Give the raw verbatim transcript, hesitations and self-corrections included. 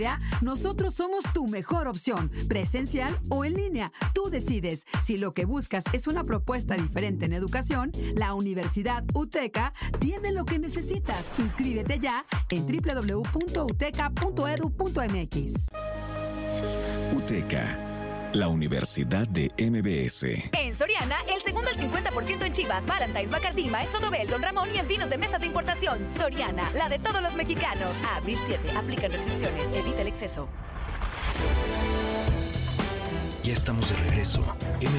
Nosotros somos tu mejor opción, presencial o en línea. Tú decides. Si lo que buscas es una propuesta diferente en educación, la Universidad UTECA tiene lo que necesitas. Inscríbete ya en doble u doble u doble u punto uteca punto edu punto m x. UTECA, la Universidad de M B S. En Soriana, el segundo al cincuenta por ciento en Chivas, Valentine's, Bacardí, Maestro Dobel, Don Ramón y en vinos de mesa de importación. Soriana, la de todos los mexicanos. A abril siete, aplican restricciones, evita el exceso. Ya estamos de regreso. M